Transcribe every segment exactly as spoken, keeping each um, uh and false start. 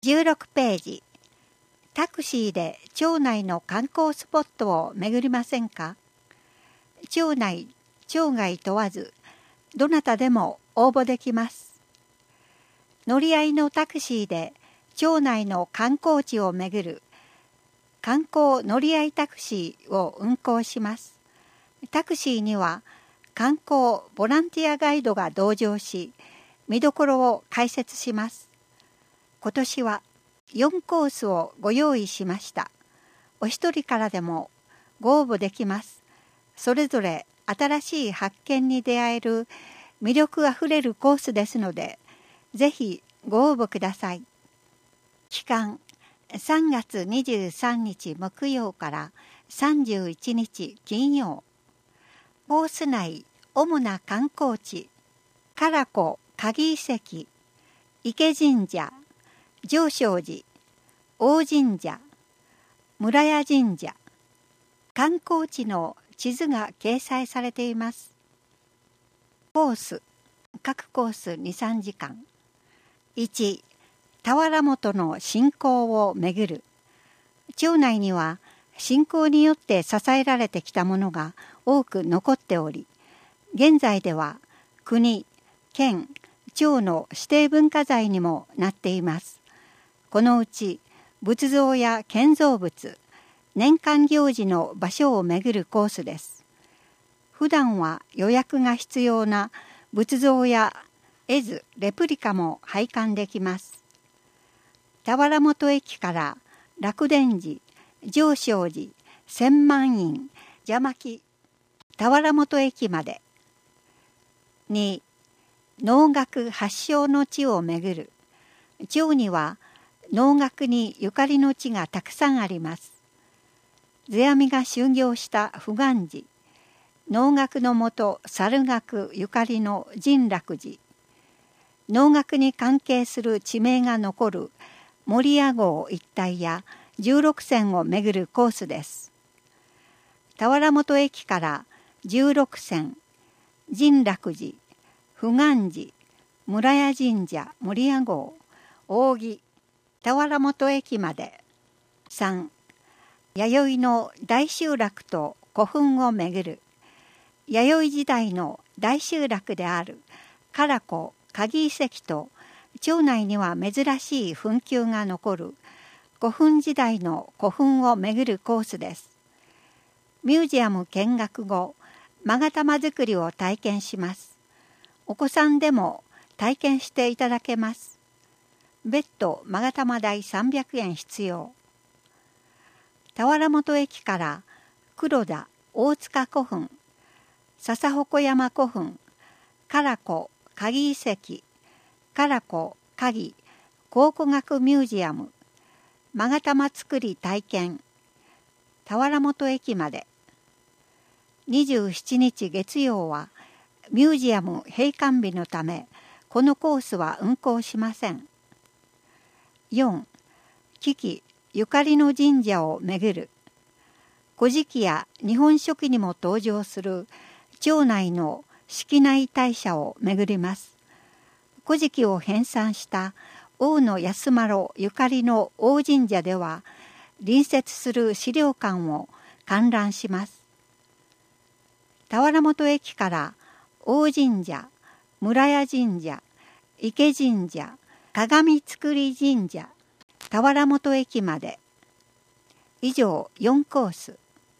じゅうろくページ。タクシーで町内の観光スポットを巡りませんか？町内、町外問わず、どなたでも応募できます。乗り合いのタクシーで町内の観光地を巡る観光乗り合いタクシーを運行します。タクシーには観光ボランティアガイドが同乗し、見どころを解説します。今年はよんコースをご用意しました。お一人からでもご応募できます。それぞれ新しい発見に出会える魅力あふれるコースですので、ぜひご応募ください。期間さんがつにじゅうさんにち木曜からさんじゅういちにち金曜。コース内主な観光地、唐子鍵遺跡、池神社、上昇寺、大神社、村屋神社、観光地の地図が掲載されています。コース、各コースに、さんじかん。いち、田原本の信仰をめぐる。町内には信仰によって支えられてきたものが多く残っており、現在では国、県、町の指定文化財にもなっています。このうち仏像や建造物、年間行事の場所を巡るコースです。普段は予約が必要な仏像や絵図、レプリカも拝観できます。田原本駅から楽伝寺、上昇寺、千万院、邪巻、田原本駅まで。に、能楽発祥の地を巡る。町には能楽にゆかりの地がたくさんあります。世阿弥が修行した普願寺、能楽のもと猿楽ゆかりの神楽寺、能楽に関係する地名が残る守谷郷一帯や十六線を巡るコースです。田原本駅から十六線、神楽寺、普願寺、村屋神社、守谷郷、扇、田原本駅まで。さん、弥生の大集落と古墳を巡る。弥生時代の大集落である唐子鍵遺跡と町内には珍しい墳丘が残る古墳時代の古墳を巡るコースです。ミュージアム見学後、勾玉作りを体験します。お子さんでも体験していただけます。別途勾玉代さんびゃくえん必要。田原本駅から黒田大塚古墳、笹鉾山古墳、唐子鍵遺跡、唐子鍵考古学ミュージアム、勾玉作り体験、田原本駅まで。にじゅうしちにち月曜はミュージアム閉館日のため、このコースは運行しません。よん、危機ゆかりの神社を巡る。古事記や日本書紀にも登場する町内の式内大社を巡ります。古事記を編纂した大野安丸ゆかりの大神社では、隣接する資料館を観覧します。田原本駅から大神社、村屋神社、池神社、鏡造神社、田原本駅まで。以上よんコース。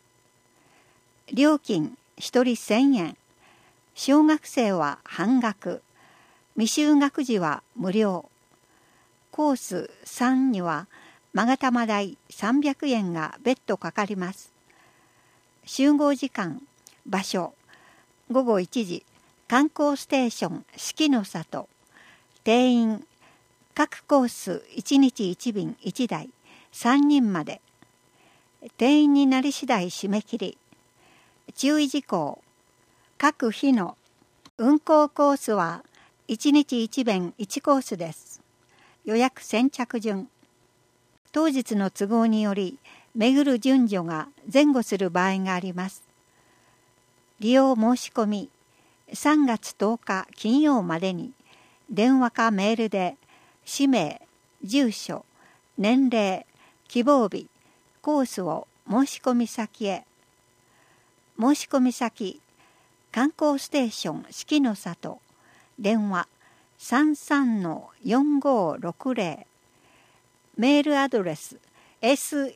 料金ひとりせんえん。小学生は半額。未就学児は無料。コースさんには勾玉代さんびゃくえんが別途かかります。集合時間、場所、ごごいちじ、観光ステーション四季の里。定員、各コースいちにちいち便いちだい、さんにんまで。定員になり次第締め切り。注意事項、各日の運行コースはいちにちいち便いちコースです。予約先着順。当日の都合により巡る順序が前後する場合があります。利用申し込みさんがつとおか金曜までに電話かメールで氏名、住所、 年齢、希望日、コースを申し込み先へ。申し込み先、観光ステーション四季の里、電話 さんさんのよんごろくぜろ、メールアドレス シキノ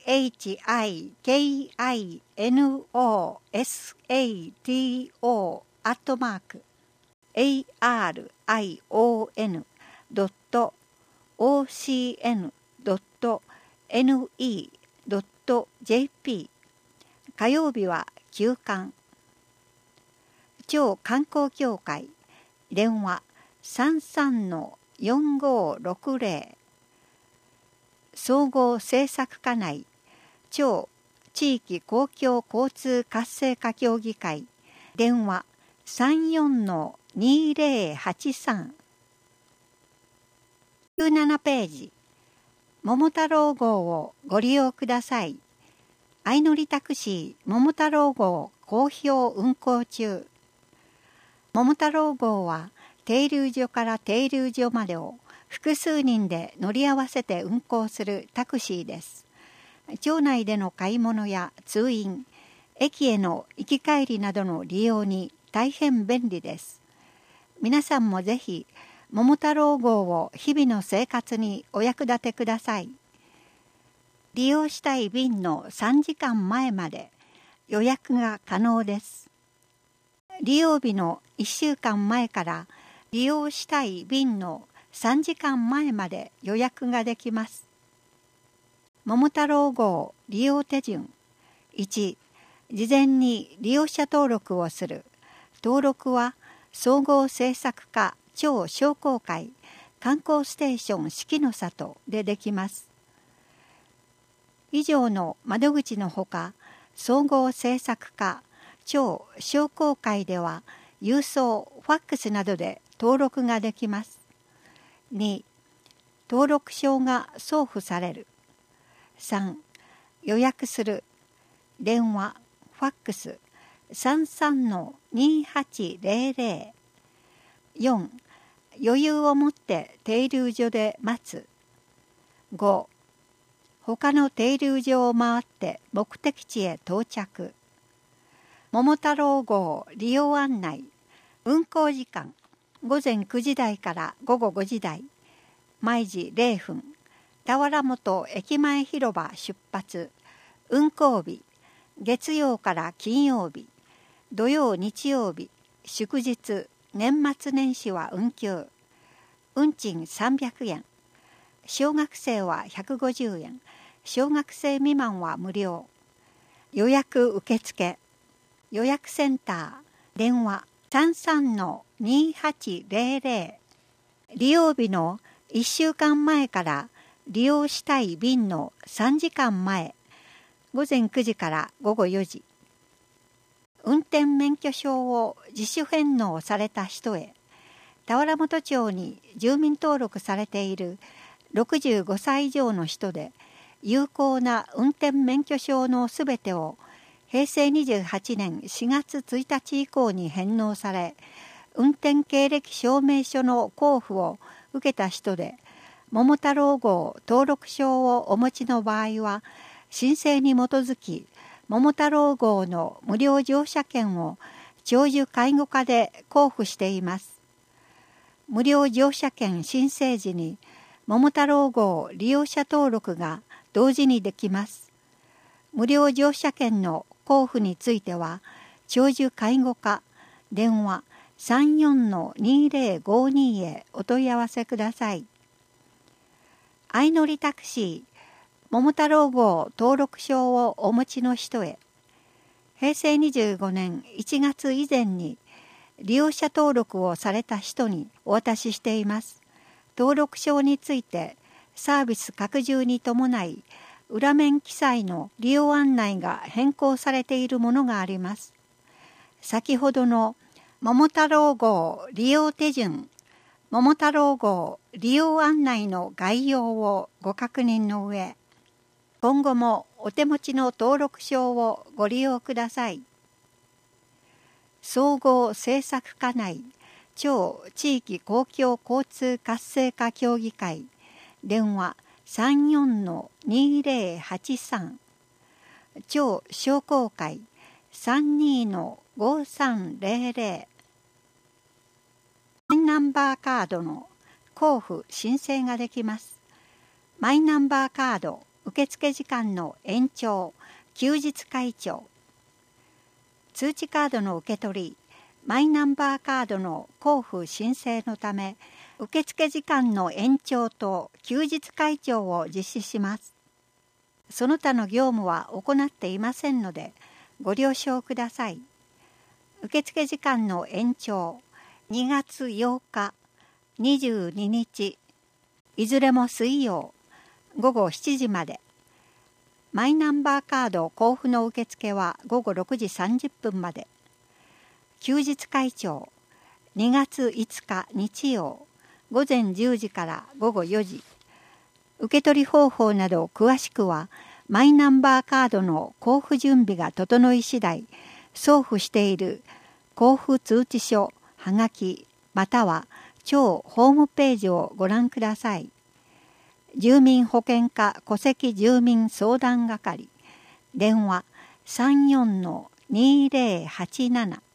アットマーク エーアールアイオーエヌ ドット オーシーエヌ ドット エヌイー ドット ジェーピー。 火曜日は休館。超観光協会、電話 さんさんのよんごろくぜろ、総合政策課内超地域公共交通活性化協議会、電話 さんよんのにぜろはちさん。じゅうななページ、桃太郎号をご利用ください。相乗りタクシー桃太郎号好評運行中。桃太郎号は停留所から停留所までを複数人で乗り合わせて運行するタクシーです。町内での買い物や通院、駅への行き帰りなどの利用に大変便利です。皆さんもぜひ桃太郎号を日々の生活にお役立てください。利用したい便のさんじかんまえまで予約が可能です。利用日のいっしゅうかんまえから利用したい便のさんじかんまえまで予約ができます。桃太郎号利用手順。いち、事前に利用者登録をする。登録は総合政策課超商工会観光ステーション四季の里でできます。以上の窓口のほか、総合政策課超商工会では郵送、ファックスなどで登録ができます。に、登録証が送付される。さん、予約する。電話、ファックス さんさんのにはちぜろぜろ。よん、余裕を持って停留所で待つ。ご、他の停留所を回って目的地へ到着。桃太郎号利用案内。運行時間ごぜんくじ台からごごごじ台。毎時れいふん。田原本駅前広場出発。運行日月曜から金曜日、土曜日曜日、祝日、年末年始は運休。運賃さんびゃくえん。小学生はひゃくごじゅうえん。小学生未満は無料。予約受付。予約センター。電話 さんさんのにはちぜろぜろ。利用日のいっしゅうかんまえから利用したい便のさんじかんまえ。ごぜんくじからごごよじ。運転免許証を自主返納された人へ。田原本町に住民登録されているろくじゅうごさい以上の人で、有効な運転免許証のすべてをへいせいにじゅうはちねんしがつついたち以降に返納され、運転経歴証明書の交付を受けた人で、桃太郎号登録証をお持ちの場合は、申請に基づき、桃太郎号の無料乗車券を長寿介護課で交付しています。無料乗車券申請時に、桃太郎号利用者登録が同時にできます。無料乗車券の交付については、長寿介護課電話 さんよんのにぜろごに へお問い合わせください。相乗りタクシー桃太郎号登録証をお持ちの人へ。へいせいにじゅうごねんいちがつ以前に利用者登録をされた人にお渡ししています。登録証についてサービス拡充に伴い、裏面記載の利用案内が変更されているものがあります。先ほどの桃太郎号利用手順、桃太郎号利用案内の概要をご確認の上、今後もお手持ちの登録証をご利用ください。総合政策課内超地域公共交通活性化協議会電話さんよんのにぜろはちさん、町商工会さんにのごさんぜろぜろ。マイナンバーカードの交付申請ができます。マイナンバーカード受付時間の延長、休日開帳。通知カードの受け取り、マイナンバーカードの交付申請のため、受付時間の延長と休日開帳を実施します。その他の業務は行っていませんので、ご了承ください。受付時間の延長、にがつようか、にじゅうににち、いずれも水曜、ごごしちじまで。マイナンバーカード交付の受付はごごろくじさんじゅっぷんまで。休日開帳、にがついつか日曜、ごぜんじゅうじからごごよじ。受け取り方法など詳しくは、マイナンバーカードの交付準備が整い次第、送付している交付通知書、はがき、または町ホームページをご覧ください。住民保険課戸籍住民相談係、電話さんよんのにぜろはちなな。